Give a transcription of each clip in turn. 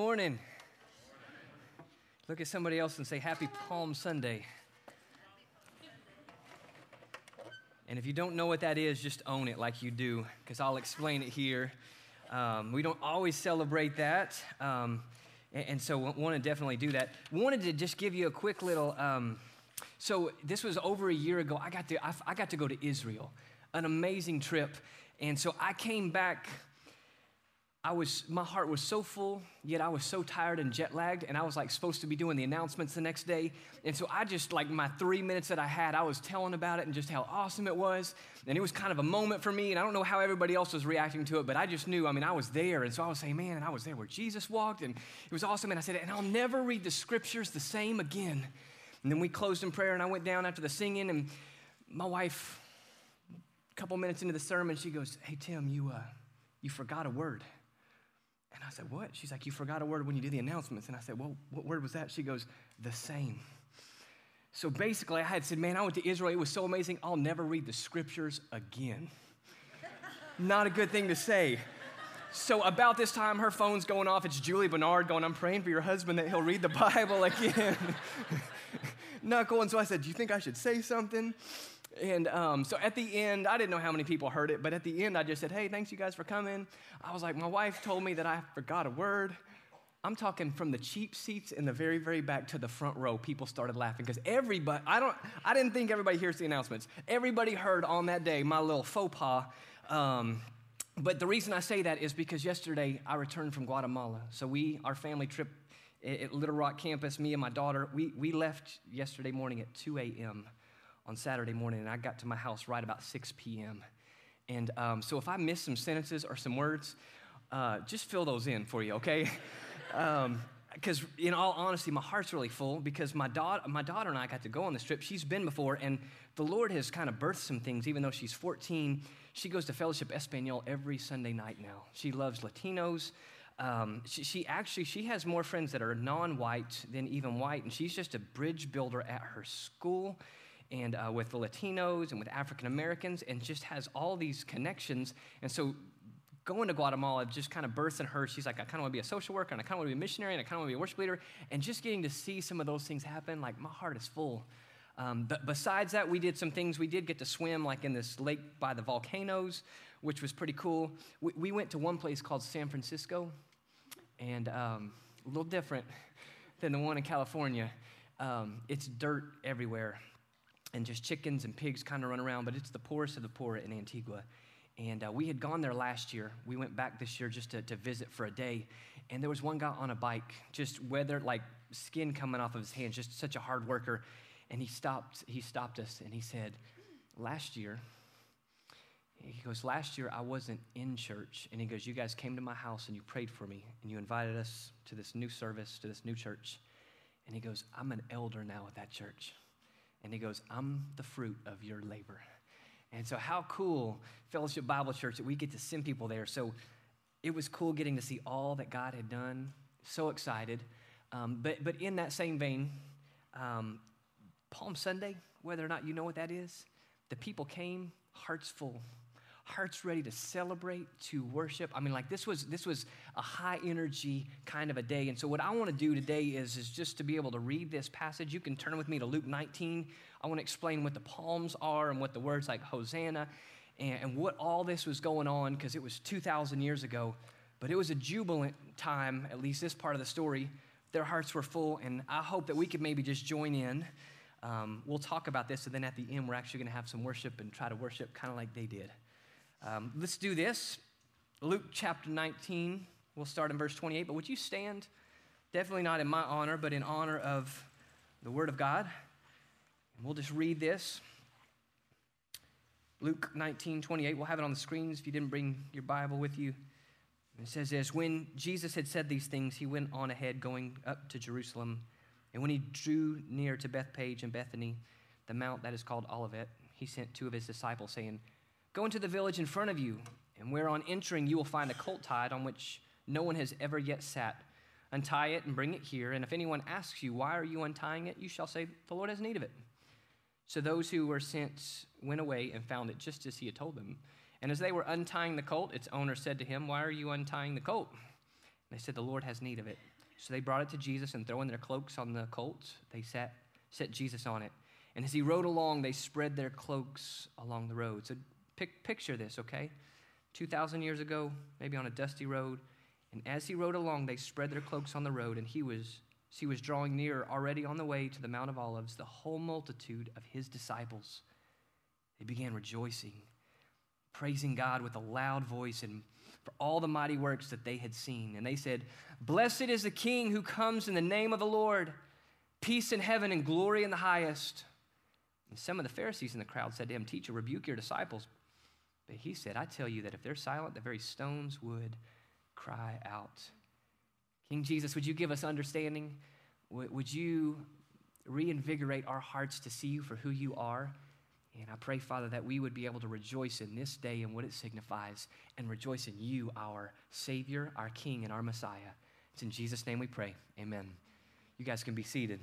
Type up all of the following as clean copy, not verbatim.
morning. Look at somebody else and say, Happy Palm Sunday. And if you don't know what that is, just own it like you do, because I'll explain it here. We don't always celebrate that, and so want to definitely do that. Wanted to just give you a quick little, so this was over a year ago. I got to go to Israel, an amazing trip, and so I came back. My heart was so full, yet I was so tired and jet lagged, and I was supposed to be doing the announcements the next day. And so I just, my 3 minutes that I had, I was telling about it and just how awesome it was. And it was kind of a moment for me, and I don't know how everybody else was reacting to it, but I just knew, I was there. And so I was saying, man, I was there where Jesus walked, and it was awesome. And I said, and I'll never read the scriptures the same again. And then we closed in prayer, and I went down after the singing, and my wife, a couple minutes into the sermon, she goes, hey, Tim, you forgot a word. And I said, what? She's like, you forgot a word when you did the announcements. And I said, well, what word was that? She goes, the same. So basically, I had said, man, I went to Israel. It was so amazing. I'll never read the scriptures again. Not a good thing to say. So about this time, her phone's going off. It's Julie Bernard going, I'm praying for your husband that he'll read the Bible again. Not going. So I said, do you think I should say something? And so at the end, I didn't know how many people heard it, but at the end, I just said, hey, thanks you guys for coming. I was like, my wife told me that I forgot a word. I'm talking from the cheap seats in the very, very back to the front row. People started laughing because everybody, I didn't think everybody hears the announcements. Everybody heard on that day my little faux pas. But the reason I say that is because yesterday I returned from Guatemala. So our family trip at Little Rock campus, me and my daughter, we left yesterday morning at 2 a.m. on Saturday morning, and I got to my house right about 6 p.m. And so if I miss some sentences or some words, just fill those in for you, okay? Because in all honesty, my heart's really full because my daughter and I got to go on this trip. She's been before, and the Lord has kind of birthed some things. Even though she's 14, she goes to Fellowship Espanol every Sunday night now. She loves Latinos. She has more friends that are non-white than even white, and she's just a bridge builder at her school. And with the Latinos and with African Americans, and just has all these connections. And so going to Guatemala just kind of births in her. She's like, I kind of want to be a social worker, and I kind of want to be a missionary, and I kind of want to be a worship leader. And just getting to see some of those things happen, my heart is full. But besides that, we did some things. We did get to swim in this lake by the volcanoes, which was pretty cool. We went to one place called San Francisco, and a little different than the one in California. It's dirt everywhere. And just chickens and pigs kind of run around, but it's the poorest of the poor in Antigua. And we had gone there last year. We went back this year just to visit for a day. And there was one guy on a bike, just weathered, skin coming off of his hands, just such a hard worker. And he stopped us, and he said, last year I wasn't in church. And he goes, you guys came to my house and you prayed for me, and you invited us to this new service, to this new church. And he goes, I'm an elder now at that church. And he goes, I'm the fruit of your labor. And so how cool, Fellowship Bible Church, that we get to send people there. So it was cool getting to see all that God had done. So excited. But in that same vein, Palm Sunday, whether or not you know what that is, the people came, hearts full. Hearts ready to celebrate, to worship. This was a high energy kind of a day. And so what I want to do today is just to be able to read this passage. You can turn with me to Luke 19. I want to explain what the palms are and what the words like Hosanna and what all this was going on, because it was 2,000 years ago. But it was a jubilant time, at least this part of the story. Their hearts were full, and I hope that we could maybe just join in. We'll talk about this, and then at the end, we're actually going to have some worship and try to worship kind of like they did. Let's do this. Luke chapter 19, we'll start in verse 28, but would you stand? Definitely not in my honor, but in honor of the Word of God. And we'll just read this. Luke 19, 28, we'll have it on the screens if you didn't bring your Bible with you. It says this, when Jesus had said these things, he went on ahead going up to Jerusalem. And when he drew near to Bethpage and Bethany, the mount that is called Olivet, he sent two of his disciples saying, go into the village in front of you, and where on entering you will find a colt tied on which no one has ever yet sat. Untie it and bring it here, and if anyone asks you, why are you untying it? You shall say, the Lord has need of it. So those who were sent went away and found it just as he had told them. And as they were untying the colt, its owner said to him, why are you untying the colt? And they said, the Lord has need of it. So they brought it to Jesus, and throwing their cloaks on the colt, they set Jesus on it. And as he rode along, they spread their cloaks along the road. So picture this, okay? 2,000 years ago, maybe on a dusty road, and as he rode along, they spread their cloaks on the road, and he was drawing near, already on the way to the Mount of Olives. The whole multitude of his disciples, they began rejoicing, praising God with a loud voice and for all the mighty works that they had seen. And they said, "Blessed is the King who comes in the name of the Lord. Peace in heaven and glory in the highest." And some of the Pharisees in the crowd said to him, "Teacher, rebuke your disciples." But he said, "I tell you that if they're silent, the very stones would cry out." King Jesus, would you give us understanding? Would you reinvigorate our hearts to see you for who you are? And I pray, Father, that we would be able to rejoice in this day and what it signifies, and rejoice in you, our Savior, our King, and our Messiah. It's in Jesus' name we pray. Amen. You guys can be seated.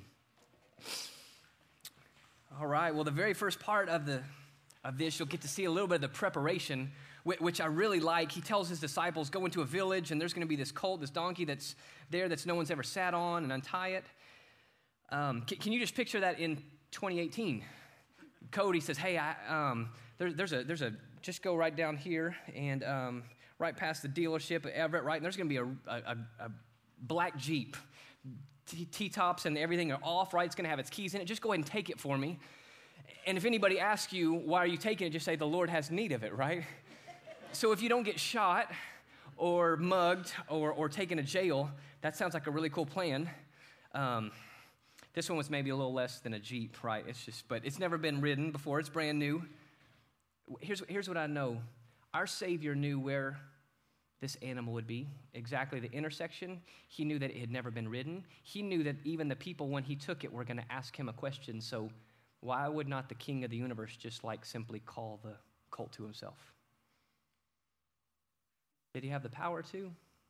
All right, well, the very first part of this, you'll get to see a little bit of the preparation, which I really like. He tells his disciples, go into a village, and there's going to be this colt, this donkey that's there that no one's ever sat on, and untie it. Can you just picture that in 2018? Cody says, "Hey, there's a just go right down here and right past the dealership at Everett, right? And there's going to be a black Jeep, T-tops and everything are off, right? It's going to have its keys in it. Just go ahead and take it for me. And if anybody asks you why are you taking it, just say the Lord has need of it, right? So if you don't get shot or mugged or taken to jail, that sounds like a really cool plan." This one was maybe a little less than a Jeep, right? But it's never been ridden before. It's brand new. Here's what I know. Our Savior knew where this animal would be, exactly the intersection. He knew that it had never been ridden. He knew that even the people, when he took it, were going to ask him a question. So why would not the King of the universe just simply call the colt to himself? Did he have the power to?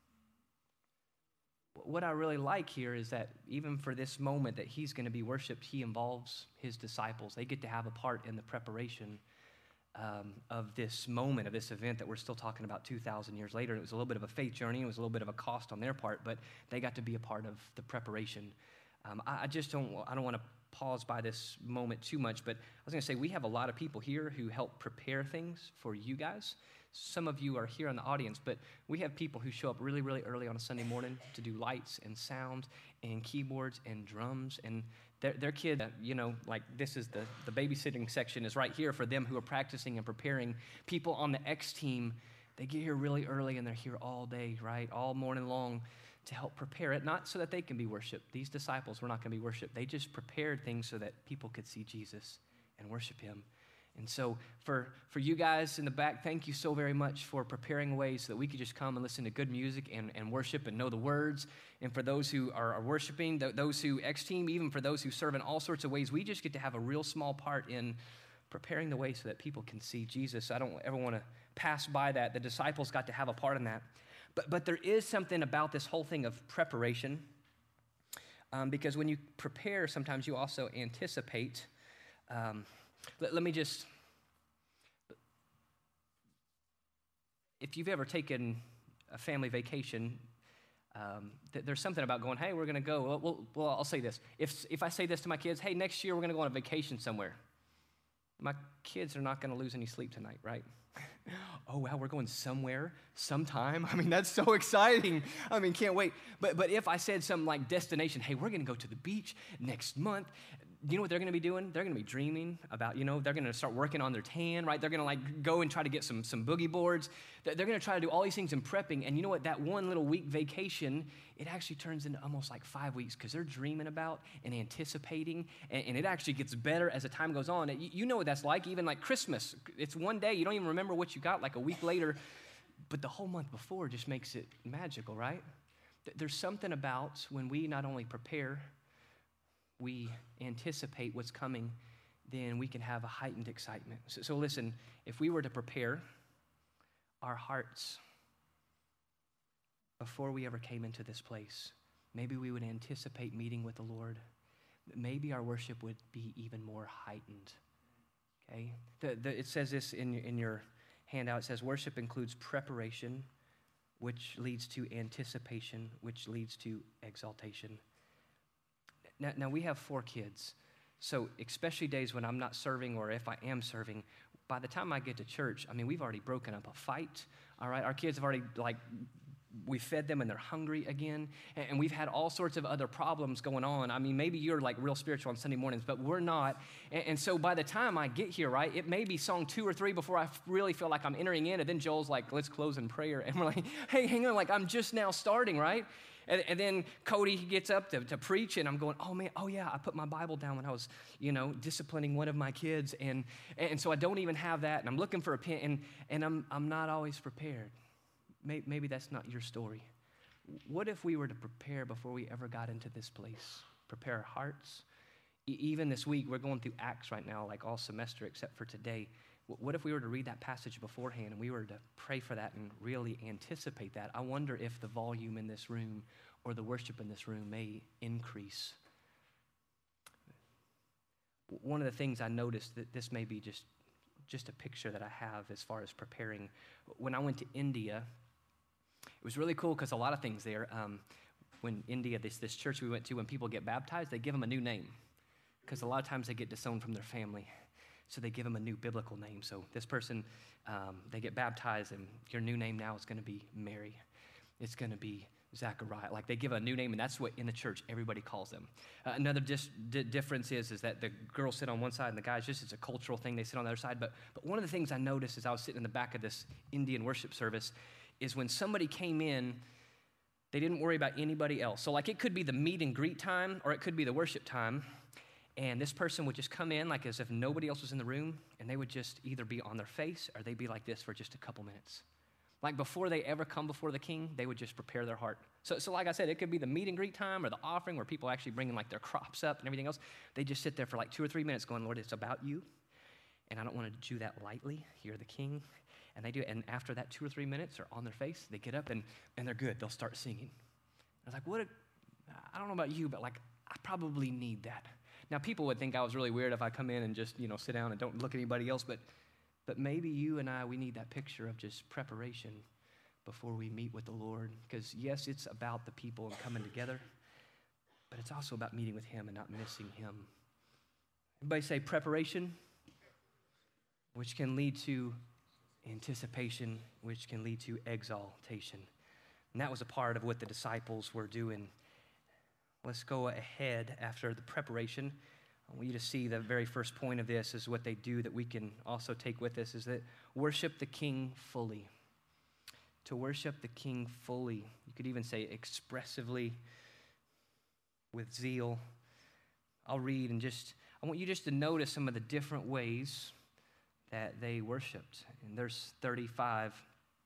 What I really like here is that even for this moment that he's going to be worshiped, he involves his disciples. They get to have a part in the preparation of this moment, of this event that we're still talking about 2,000 years later. It was a little bit of a faith journey. It was a little bit of a cost on their part, but they got to be a part of the preparation. I don't want to pause by this moment too much, but I was going to say we have a lot of people here who help prepare things for you guys. Some of you are here in the audience, but we have people who show up really, really early on a Sunday morning to do lights and sound and keyboards and drums. And their kids, this is the babysitting section is right here for them who are practicing and preparing. People on the X team, they get here really early and they're here all day, right? All morning long to help prepare it, not so that they can be worshiped. These disciples were not going to be worshiped. They just prepared things so that people could see Jesus and worship him. And so for you guys in the back, thank you so very much for preparing ways so that we could just come and listen to good music and worship and know the words. And for those who are worshiping, those who X-Team, even for those who serve in all sorts of ways, we just get to have a real small part in preparing the way so that people can see Jesus. I don't ever want to pass by that. The disciples got to have a part in that. But there is something about this whole thing of preparation, because when you prepare, sometimes you also anticipate. Let me just, if you've ever taken a family vacation, there's something about going, hey, we're going to go. Well, I'll say this. If I say this to my kids, hey, next year we're going to go on a vacation somewhere, my kids are not going to lose any sleep tonight, right? Oh, wow, we're going somewhere, sometime. I mean, that's so exciting. I mean, can't wait. But if I said something like destination, hey, we're going to go to the beach next month, you know what they're going to be doing? They're going to be dreaming about, they're going to start working on their tan, right? They're going to go and try to get some boogie boards. They're going to try to do all these things in prepping. And you know what? That one little week vacation, it actually turns into almost like 5 weeks because they're dreaming about and anticipating. And it actually gets better as the time goes on. You know what that's like, even like Christmas. It's one day. You don't even remember what you got like a week later. But the whole month before just makes it magical, right? There's something about when we not only prepare, we anticipate what's coming, then we can have a heightened excitement. So listen, if we were to prepare our hearts before we ever came into this place, maybe we would anticipate meeting with the Lord. Maybe our worship would be even more heightened, okay? It says this in your handout. It says worship includes preparation which leads to anticipation, which leads to exaltation. Now we have 4 kids, so especially days when I'm not serving or if I am serving, by the time I get to church, we've already broken up a fight, all right? Our kids have already, we fed them and they're hungry again, and we've had all sorts of other problems going on. Maybe you're real spiritual on Sunday mornings, but we're not. And so by the time I get here, right, it may be song 2 or 3 before I really feel like I'm entering in, and then Joel's like, let's close in prayer. And we're like, hey, hang on, I'm just now starting, right? And then Cody, he gets up to preach, and I'm going, oh yeah, I put my Bible down when I was, disciplining one of my kids, and so I don't even have that, and I'm looking for a pen, and I'm not always prepared. Maybe that's not your story. What if we were to prepare before we ever got into this place? Prepare our hearts? Even this week, we're going through Acts right now, all semester except for today. What if we were to read that passage beforehand and we were to pray for that and really anticipate that? I wonder if the volume in this room or the worship in this room may increase. One of the things I noticed, that this may be just a picture that I have as far as preparing. When I went to India, it was really cool because a lot of things there. When India, this church we went to, when people get baptized, they give them a new name because a lot of times they get disowned from their family. So they give them a new biblical name. So this person, they get baptized, and your new name now is going to be Mary. It's going to be Zachariah. They give a new name, and that's what in the church everybody calls them. Another difference is that the girls sit on one side and the guys, it's a cultural thing, they sit on the other side. But one of the things I noticed as I was sitting in the back of this Indian worship service is when somebody came in, they didn't worry about anybody else. So it could be the meet and greet time, or it could be the worship time. And this person would just come in as if nobody else was in the room, and they would just either be on their face or they'd be like this for just a couple minutes. Before they ever come before the king, they would just prepare their heart. So like I said, it could be the meet and greet time or the offering where people actually bringing their crops up and everything else. They just sit there for 2 or 3 minutes going, Lord, it's about you, and I don't want to do that lightly. You're the king. And they do it, and after that 2 or 3 minutes, they're on their face, they get up, and they're good. They'll start singing. I was I don't know about you, but I probably need that. Now, people would think I was really weird if I come in and just, sit down and don't look at anybody else, but maybe you and I, we need that picture of just preparation before we meet with the Lord. Because, yes, it's about the people and coming together, but it's also about meeting with Him and not missing Him. Everybody say preparation, which can lead to anticipation, which can lead to exaltation. And that was a part of what the disciples were doing. Let's go ahead after the preparation. I want you to see the very first point of this is what they do that we can also take with us is that worship the King fully. To worship the King fully. You could even say expressively, with zeal. I'll read and I want you just to notice some of the different ways that they worshiped. In verse 35,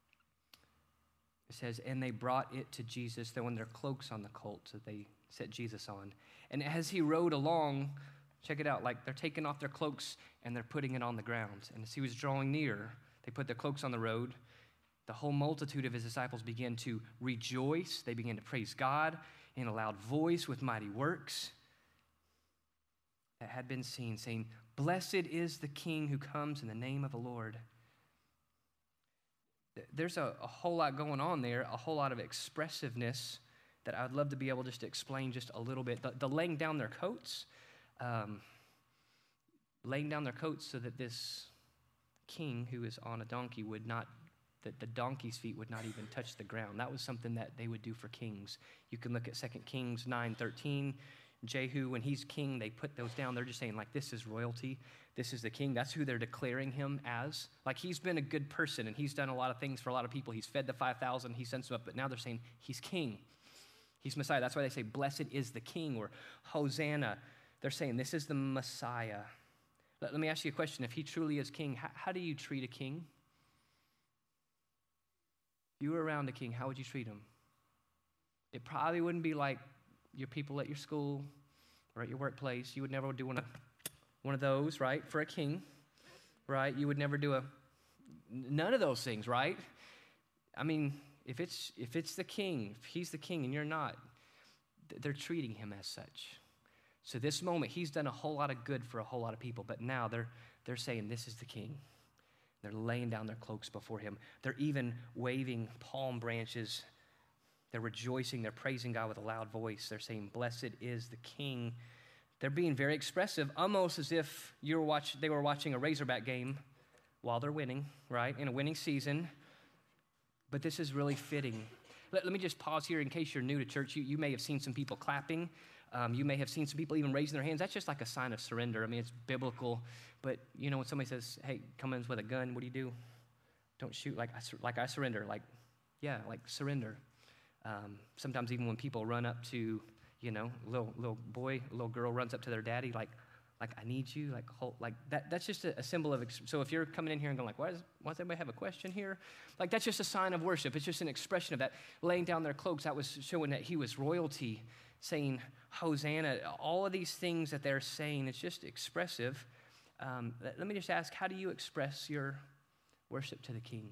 it says, and they brought it to Jesus, throwing their cloaks on the colt that they set Jesus on. And as he rode along, check it out, they're taking off their cloaks and they're putting it on the ground. And as he was drawing near, they put their cloaks on the road. The whole multitude of his disciples began to rejoice. They began to praise God in a loud voice with mighty works that had been seen, saying, blessed is the King who comes in the name of the Lord. There's a whole lot going on there, a whole lot of expressiveness that I would love to be able just to explain just a little bit. The laying down their coats, so that this king who is on a donkey that the donkey's feet would not even touch the ground. That was something that they would do for kings. You can look at 2 Kings 9:13. Jehu, when he's king, they put those down. They're just saying, this is royalty. This is the king. That's who they're declaring him as. He's been a good person, and he's done a lot of things for a lot of people. He's fed the 5,000. He sent them up, but now they're saying he's king. He's Messiah. That's why they say, blessed is the King, or Hosanna. They're saying this is the Messiah. Let me ask you a question. If he truly is king, how do you treat a king? If you were around a king, how would you treat him? It probably wouldn't be like your people at your school or at your workplace. You would never do one of those, right, for a king, right? You would never do none of those things, right? If it's the king, if he's the king and you're not, they're treating him as such. So this moment, he's done a whole lot of good for a whole lot of people, but now they're saying this is the king. They're laying down their cloaks before him. They're even waving palm branches. They're rejoicing. They're praising God with a loud voice. They're saying, "Blessed is the King." They're being very expressive, almost as if they were watching a Razorback game while they're winning, right? In a winning season. But this is really fitting. Let me just pause here in case you're new to church. You may have seen some people clapping. You may have seen some people even raising their hands. That's just like a sign of surrender. I mean, it's biblical. But, you know, when somebody says, "Hey, come in with a gun," what do? Don't shoot like I surrender. Like surrender. Sometimes even when people run up to, you know, little boy, little girl runs up to their daddy, like "I need you," like that. That's just a symbol of. So if you're coming in here and going like, why does everybody have a question here? Like that's just a sign of worship. It's just an expression of that. Laying down their cloaks, that was showing that he was royalty. Saying Hosanna, all of these things that they're saying, it's just expressive. Let me just ask, how do you express your worship to the King?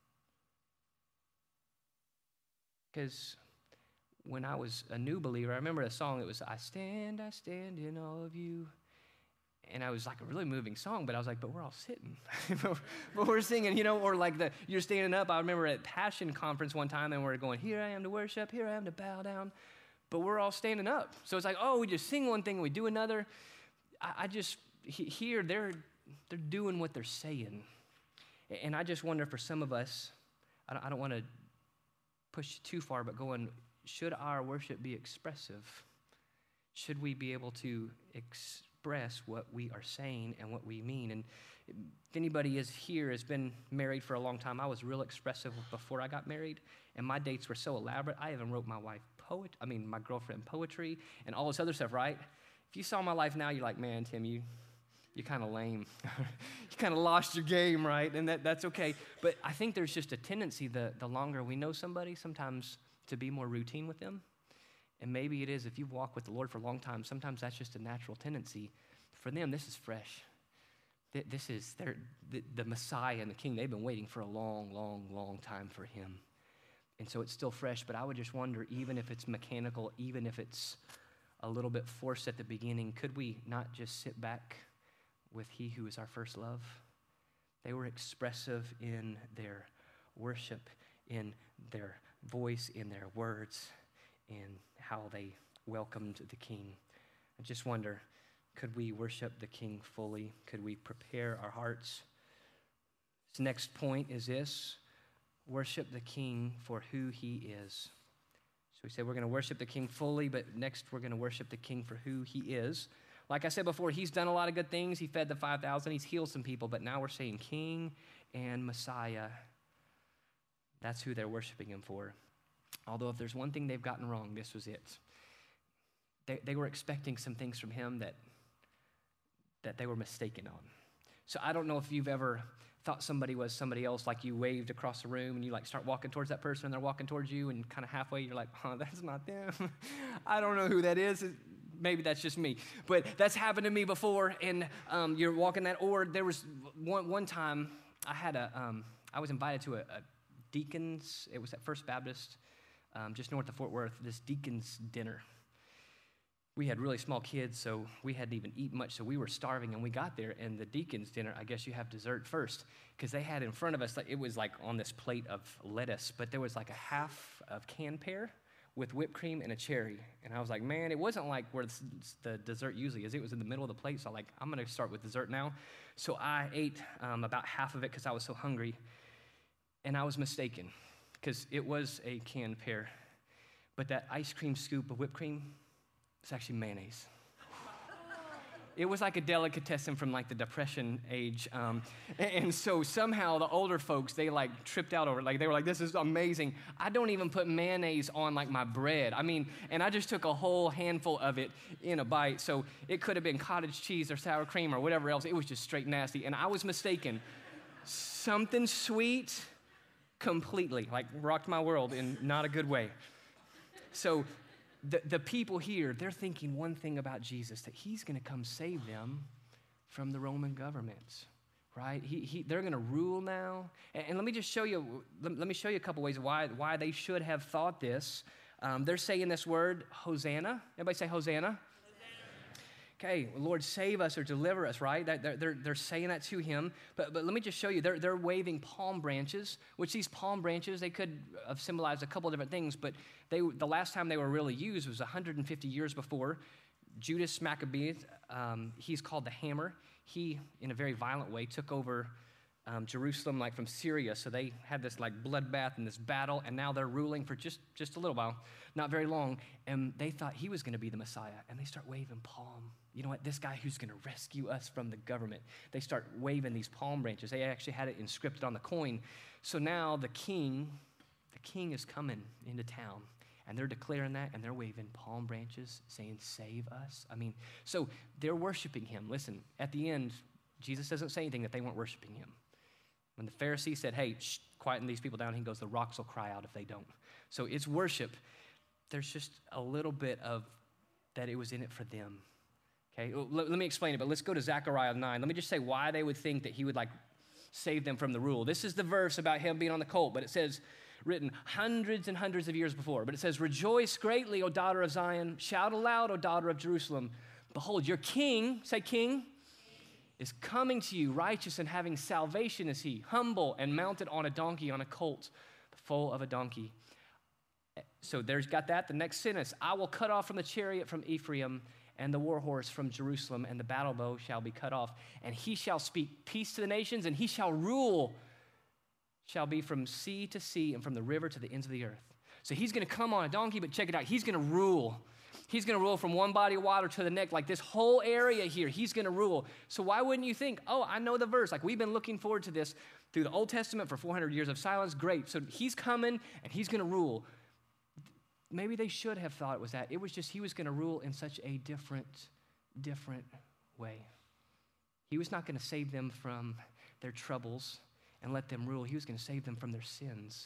Because when I was a new believer, I remember a song, it was, I stand in awe of you. And I was like a really moving song, but I was like, but we're all sitting. but we're singing, you know, or like you're standing up. I remember at Passion Conference one time, and we're going, "Here I am to worship, here I am to bow down." But we're all standing up. So it's like, oh, we just sing one thing and we do another. I just, here, they're doing what they're saying. And I just wonder for some of us, I don't want to push too far, but going, should our worship be expressive? Should we be able to express what we are saying and what we mean? And if anybody has been married for a long time, I was real expressive before I got married, and my dates were so elaborate. I even wrote my girlfriend poetry and all this other stuff, right? If you saw my life now, you're like, man, Tim, you're kind of lame. You kind of lost your game, right? And that's okay. But I think there's just a tendency, the longer we know somebody, sometimes to be more routine with them. And maybe it is, if you've walked with the Lord for a long time, sometimes that's just a natural tendency. For them, this is fresh. This is the Messiah and the King. They've been waiting for a long, long, long time for him. And so it's still fresh, but I would just wonder, even if it's mechanical, even if it's a little bit forced at the beginning, could we not just sit back with he who is our first love? They were expressive in their worship, in their voice, in their words, in how they welcomed the King. I just wonder, could we worship the King fully? Could we prepare our hearts? This next point is this: worship the King for who he is. So we said we're going to worship the King fully, but next we're going to worship the King for who he is. Like I said before, he's done a lot of good things. He fed the 5,000. He's healed some people, but now we're saying King and Messiah. That's who they're worshiping him for. Although if there's one thing they've gotten wrong, this was it. They were expecting some things from him that they were mistaken on. So I don't know if you've ever thought somebody was somebody else, like you waved across the room and you like start walking towards that person and they're walking towards you, and kind of halfway you're like, oh, that's not them. I don't know who that is. Maybe that's just me. But that's happened to me before, and you're walking that. Or there was one time I was invited to a deacons, it was at First Baptist, just north of Fort Worth, this deacons dinner. We had really small kids, so we hadn't even eaten much, so we were starving, and we got there, and the deacons dinner, I guess you have dessert first, because they had in front of us, it was like on this plate of lettuce, but there was like a half of canned pear with whipped cream and a cherry, and I was like, man, it wasn't like where the dessert usually is. It was in the middle of the plate, so I'm like, I'm going to start with dessert now. So I ate about half of it because I was so hungry, and I was mistaken, because it was a canned pear, but that ice cream scoop of whipped cream, it's actually mayonnaise. It was like a delicatessen from like the Depression age. And so somehow the older folks, they like tripped out over it. Like they were like, this is amazing. I don't even put mayonnaise on like my bread. I mean, and I just took a whole handful of it in a bite. So it could have been cottage cheese or sour cream or whatever else. It was just straight nasty. And I was mistaken. Something sweet completely, like rocked my world in not a good way. So the people here, they're thinking one thing about Jesus, that he's going to come save them from the Roman government, right? They're going to rule now. And let me just show you, let me show you a couple ways why they should have thought this. They're saying this word, Hosanna. Everybody say Hosanna. okay, Lord, save us or deliver us, right? They're saying that to him. But let me just show you, they're waving palm branches, which these palm branches, they could have symbolized a couple of different things, but the last time they were really used was 150 years before. Judas Maccabeus, he's called the Hammer. He, in a very violent way, took over Jerusalem like from Syria. So they had this like bloodbath and this battle, and now they're ruling for just a little while, not very long. And they thought he was going to be the Messiah, and they start waving palm. You know what? This guy who's going to rescue us from the government. They start waving these palm branches. They actually had it inscripted on the coin. So now the king is coming into town, and they're declaring that, and they're waving palm branches, saying, save us. I mean, so they're worshiping him. Listen, at the end, Jesus doesn't say anything that they weren't worshiping him. When the Pharisee said, hey, quieten these people down, he goes, the rocks will cry out if they don't. So it's worship. There's just a little bit of that it was in it for them. Okay, let me explain it, but let's go to Zechariah 9. Let me just say why they would think that he would like save them from the rule. This is the verse about him being on the colt, but it says, written hundreds and hundreds of years before, but it says, rejoice greatly, O daughter of Zion. Shout aloud, O daughter of Jerusalem. Behold, your king, say king, is coming to you, righteous and having salvation is he, humble and mounted on a donkey, on a colt, the foal of a donkey. So there's got that. The next sentence, I will cut off from the chariot from Ephraim and the war horse from Jerusalem, and the battle bow shall be cut off. And he shall speak peace to the nations, and he shall rule, shall be from sea to sea and from the river to the ends of the earth. So he's going to come on a donkey, but check it out. He's going to rule. He's going to rule from one body of water to the next, like this whole area here. He's going to rule. So why wouldn't you think, oh, I know the verse. Like we've been looking forward to this through the Old Testament for 400 years of silence. Great. So he's coming, and he's going to rule. Maybe they should have thought it was that. It was just he was going to rule in such a different way. He was not going to save them from their troubles and let them rule. He was going to save them from their sins.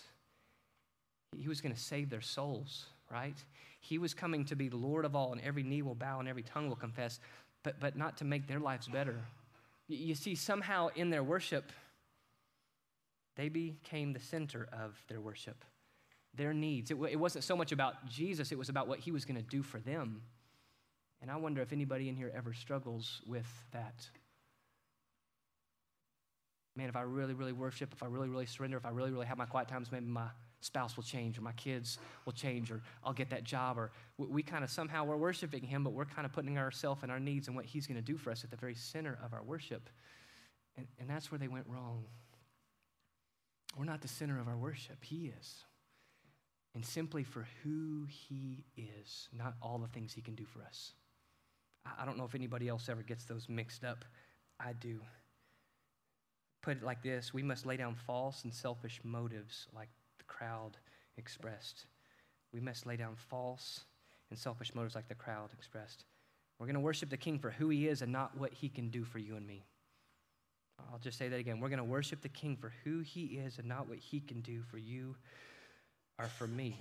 He was going to save their souls, right? He was coming to be the Lord of all, and every knee will bow and every tongue will confess, but not to make their lives better. You see, somehow in their worship, they became the center of their worship. Their needs. It wasn't so much about Jesus, it was about what he was going to do for them. And I wonder if anybody in here ever struggles with that. Man, if I really, really worship, if I really, really surrender, if I really, really have my quiet times, maybe my spouse will change, or my kids will change, or I'll get that job, or we kind of somehow we're worshiping him, but we're kind of putting ourselves and our needs and what he's going to do for us at the very center of our worship. And that's where they went wrong. We're not the center of our worship. He is. And simply for who he is, not all the things he can do for us. I don't know if anybody else ever gets those mixed up. I do. Put it like this: we must lay down false and selfish motives like the crowd expressed. We must lay down false and selfish motives like the crowd expressed. We're going to worship the king for who he is and not what he can do for you and me. I'll just say that again. We're going to worship the king for who he is and not what he can do for you or for me.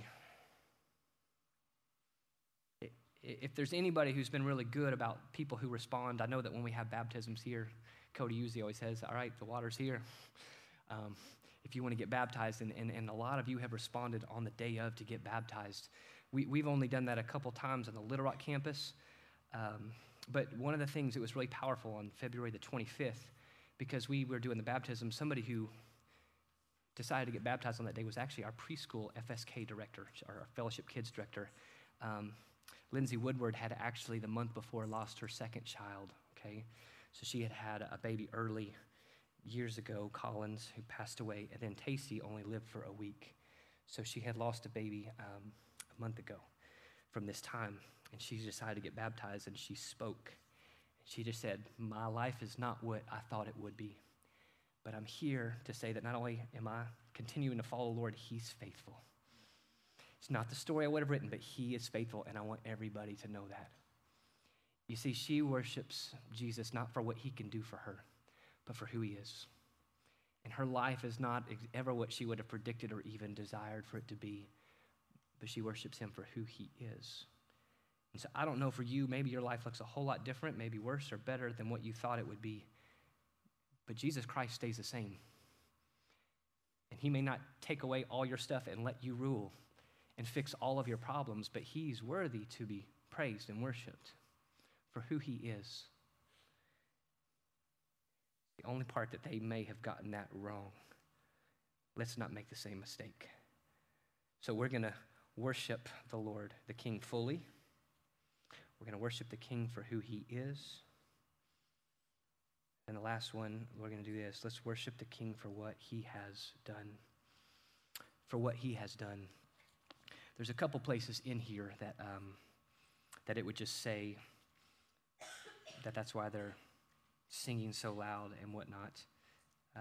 If there's anybody who's been really good about people who respond, I know that when we have baptisms here, Cody usually always says, all right, the water's here. If you want to get baptized, and a lot of you have responded on the day of to get baptized. We've only done that a couple times on the Little Rock campus, but one of the things that was really powerful on February the 25th, because we were doing the baptism, somebody who decided to get baptized on that day was actually our preschool FSK director, our fellowship kids director. Lindsay Woodward had actually the month before lost her second child, okay? So she had a baby early years ago, Collins, who passed away, and then Tacey only lived for a week. So she had lost a baby a month ago from this time, and she decided to get baptized, and she spoke. She just said, my life is not what I thought it would be. But I'm here to say that not only am I continuing to follow the Lord, he's faithful. It's not the story I would have written, but he is faithful, and I want everybody to know that. You see, she worships Jesus not for what he can do for her, but for who he is. And her life is not ever what she would have predicted or even desired for it to be, but she worships him for who he is. And so I don't know for you, maybe your life looks a whole lot different, maybe worse or better than what you thought it would be. But Jesus Christ stays the same. And he may not take away all your stuff and let you rule and fix all of your problems, but he's worthy to be praised and worshiped for who he is. The only part that they may have gotten that wrong. Let's not make the same mistake. So we're going to worship the Lord, the King, fully. We're going to worship the King for who he is. And the last one, we're going to do this. Let's worship the King for what he has done. For what he has done. There's a couple places in here that it would just say that's why they're singing so loud and whatnot. I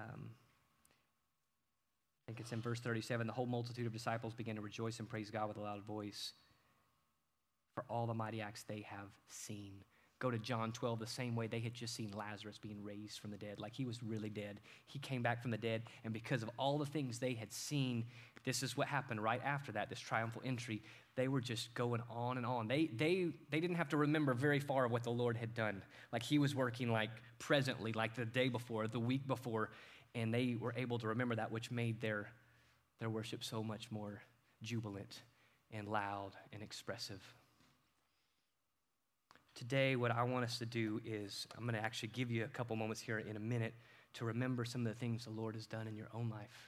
think it's in verse 37. The whole multitude of disciples began to rejoice and praise God with a loud voice for all the mighty acts they have seen. Go to John 12, the same way they had just seen Lazarus being raised from the dead, like he was really dead. He came back from the dead, and because of all the things they had seen, this is what happened right after that, this triumphal entry. They were just going on and on. They didn't have to remember very far of what the Lord had done. Like he was working like presently, like the day before, the week before, and they were able to remember that, which made their worship so much more jubilant and loud and expressive. Today, what I want us to do is, I'm going to actually give you a couple moments here in a minute to remember some of the things the Lord has done in your own life.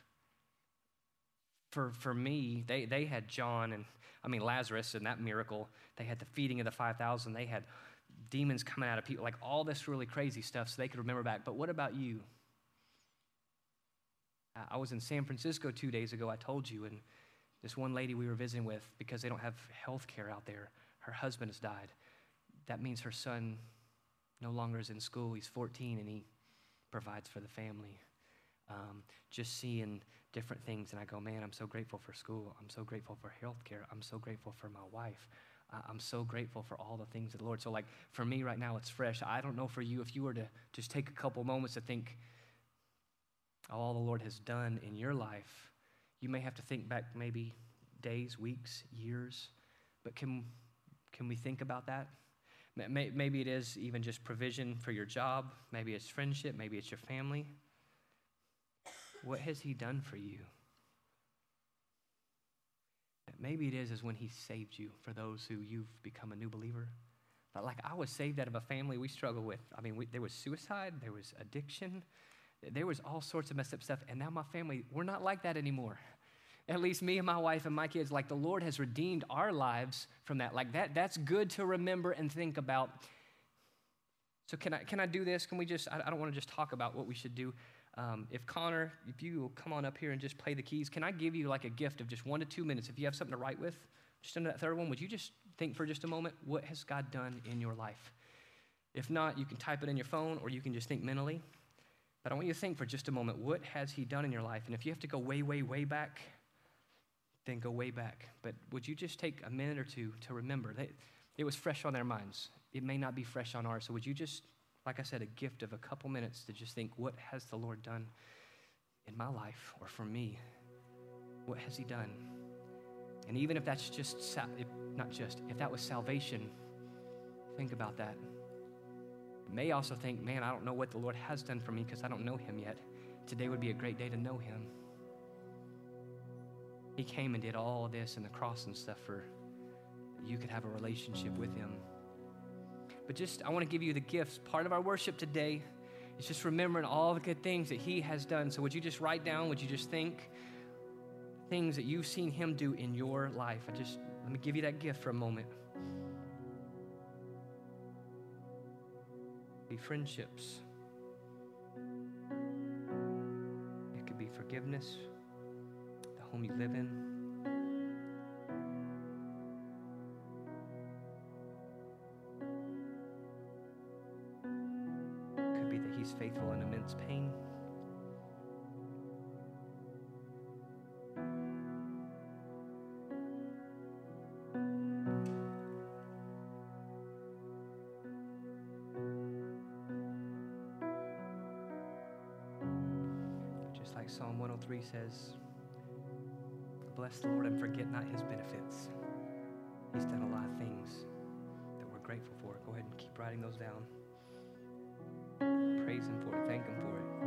For me, they had Lazarus and that miracle. They had the feeding of the 5,000. They had demons coming out of people, like all this really crazy stuff so they could remember back. But what about you? I was in San Francisco 2 days ago, I told you, and this one lady we were visiting with, because they don't have health care out there, her husband has died. That means her son no longer is in school. He's 14 and he provides for the family. Just seeing different things, and I go, man, I'm so grateful for school. I'm so grateful for health care. I'm so grateful for my wife. I'm so grateful for all the things of the Lord. So like for me right now, it's fresh. I don't know for you, if you were to just take a couple moments to think all the Lord has done in your life, you may have to think back maybe days, weeks, years, but can we think about that? Maybe it is even just provision for your job. Maybe it's friendship. Maybe it's your family. What has he done for you? Maybe it is when he saved you, for those who you've become a new believer. But like I was saved out of a family we struggle with. There was suicide. There was addiction. There was all sorts of messed up stuff. And now my family, we're not like that anymore. At least me and my wife and my kids, like the Lord has redeemed our lives from that. Like that's good to remember and think about. So can I do this? Can we just, I don't want to just talk about what we should do. If Connor, if you will come on up here and just play the keys, can I give you like a gift of just 1 to 2 minutes? If you have something to write with, just under that third one, would you just think for just a moment, what has God done in your life? If not, you can type it in your phone or you can just think mentally. But I want you to think for just a moment, what has he done in your life? And if you have to go way, way, way back, then go way back. But would you just take a minute or two to remember that it was fresh on their minds? It may not be fresh on ours. So would you just, like I said, a gift of a couple minutes to just think, what has the Lord done in my life or for me? What has he done? And even if that's just, if that was salvation, think about that. You may also think, man, I don't know what the Lord has done for me because I don't know him yet. Today would be a great day to know him. He came and did all this and the cross and stuff for you could have a relationship with him. But I want to give you the gifts. Part of our worship today is just remembering all the good things that he has done. So would you just write down, would you just think things that you've seen him do in your life? Let me give you that gift for a moment. Be friendships. It could be forgiveness, the home you live in. It could be that he's faithful in immense pain. Like Psalm 103 says, bless the Lord and forget not his benefits. He's done a lot of things that we're grateful for. Go ahead and keep writing those down. Praise him for it. Thank him for it.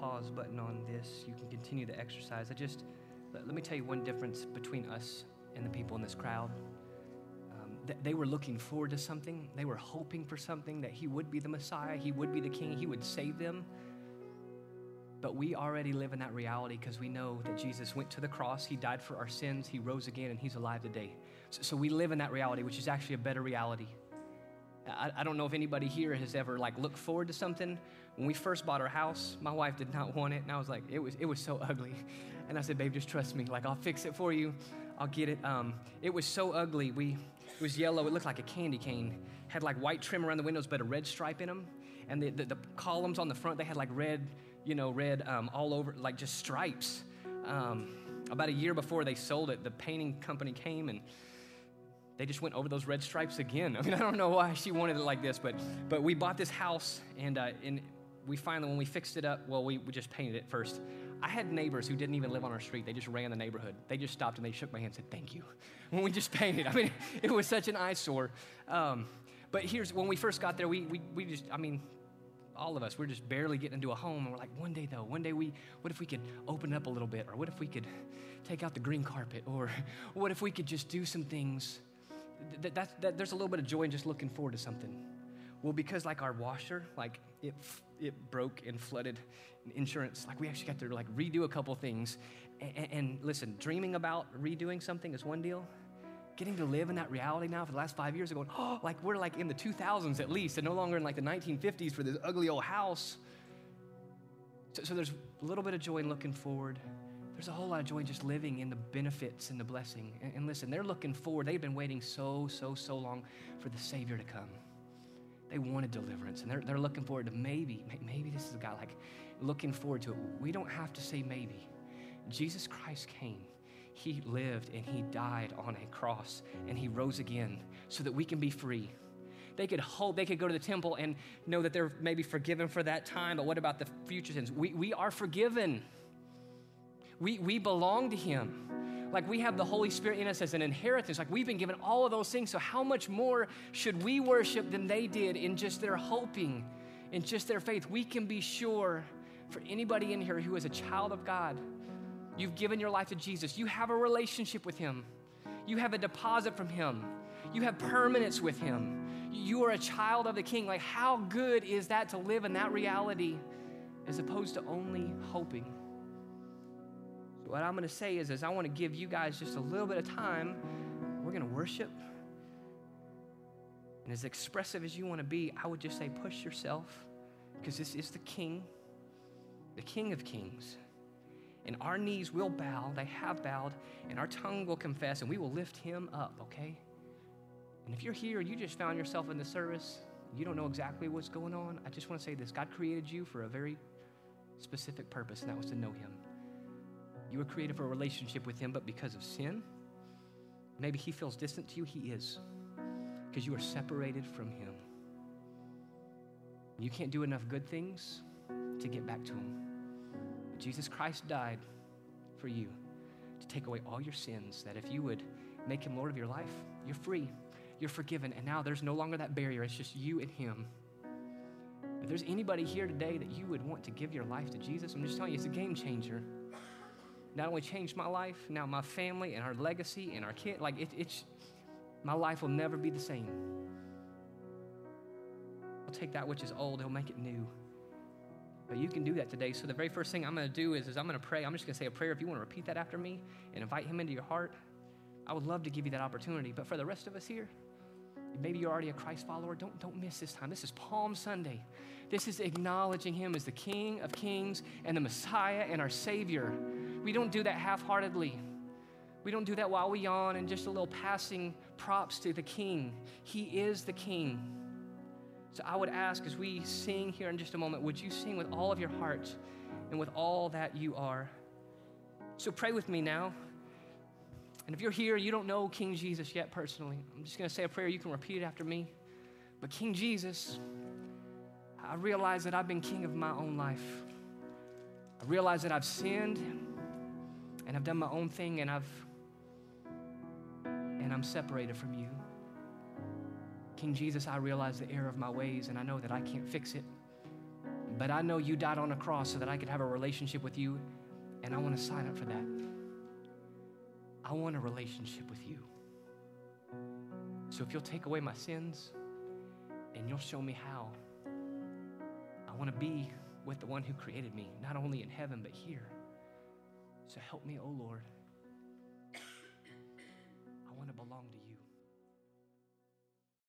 pause button on this. You can continue the exercise. Let me tell you one difference between us and the people in this crowd. They were looking forward to something. They were hoping for something, that he would be the Messiah, he would be the king, he would save them. But we already live in that reality because we know that Jesus went to the cross, he died for our sins, he rose again, and he's alive today. So we live in that reality, which is actually a better reality. I don't know if anybody here has ever looked forward to something. When we first bought our house, my wife did not want it, and I was like, it was so ugly. And I said, babe, just trust me. I'll fix it for you. I'll get it. It was so ugly. It was yellow. It looked like a candy cane. Had white trim around the windows, but a red stripe in them. And the columns on the front, they had red all over, just stripes. About a year before they sold it, the painting company came and they just went over those red stripes again. I mean, I don't know why she wanted it like this, but we bought this house, and we finally, when we fixed it up, we just painted it first. I had neighbors who didn't even live on our street. They just ran the neighborhood. They just stopped and they shook my hand and said, thank you, when we just painted. I mean, it was such an eyesore. But when we first got there, we just, all of us, we're just barely getting into a home, and we're like, one day, what if we could open it up a little bit, or what if we could take out the green carpet, or what if we could just do some things? There's a little bit of joy in just looking forward to something. Well, because our washer, it broke and flooded insurance, we actually got to redo a couple things. And listen, dreaming about redoing something is one deal. Getting to live in that reality now for the last 5 years ago, we're in the 2000s at least, and no longer in the 1950s for this ugly old house. So there's a little bit of joy in looking forward. There's a whole lot of joy in just living in the benefits and the blessing. And listen, they're looking forward. They've been waiting so long for the Savior to come. They wanted deliverance, and they're looking forward to maybe this is a guy looking forward to it. We don't have to say maybe. Jesus Christ came. He lived and he died on a cross and he rose again so that we can be free. They could hope, they could go to the temple and know that they're maybe forgiven for that time, but what about the future sins? We are forgiven. We belong to him. We have the Holy Spirit in us as an inheritance. We've been given all of those things. So how much more should we worship than they did in just their hoping, in just their faith? We can be sure, for anybody in here who is a child of God, you've given your life to Jesus. You have a relationship with him. You have a deposit from him. You have permanence with him. You are a child of the King. How good is that to live in that reality as opposed to only hoping? What I'm going to say is I want to give you guys just a little bit of time. We're going to worship. And as expressive as you want to be, I would just say push yourself, because this is the King of Kings. And our knees will bow, they have bowed, and our tongue will confess, and we will lift him up, okay? And if you're here, you just found yourself in the service, you don't know exactly what's going on, I just want to say this. God created you for a very specific purpose, and that was to know him. You were created for a relationship with him, but because of sin, maybe he feels distant to you. He is, because you are separated from him. You can't do enough good things to get back to him. But Jesus Christ died for you to take away all your sins, that if you would make him Lord of your life, you're free, you're forgiven, and now there's no longer that barrier. It's just you and him. If there's anybody here today that you would want to give your life to Jesus, I'm just telling you, it's a game changer. Not only changed my life, now my family and our legacy and our kid, my life will never be the same. I'll take that which is old, he'll make it new. But you can do that today. So the very first thing I'm going to do is I'm going to pray. I'm just going to say a prayer. If you want to repeat that after me and invite him into your heart, I would love to give you that opportunity. But for the rest of us here, maybe you're already a Christ follower, don't miss this time. This is Palm Sunday. This is acknowledging him as the King of Kings and the Messiah and our Savior. We don't do that half-heartedly. We don't do that while we yawn and just a little passing props to the King. He is the King. So I would ask, as we sing here in just a moment, would you sing with all of your heart and with all that you are? So pray with me now. And if you're here, you don't know King Jesus yet personally, I'm just going to say a prayer. You can repeat it after me. But King Jesus, I realize that I've been king of my own life. I realize that I've sinned and I've done my own thing, and I'm separated from you. King Jesus, I realize the error of my ways, and I know that I can't fix it. but I know you died on a cross so that I could have a relationship with you, and I want to sign up for that. I want a relationship with you. So if you'll take away my sins and you'll show me how, I want to be with the one who created me, not only in heaven, but here. So help me, oh Lord.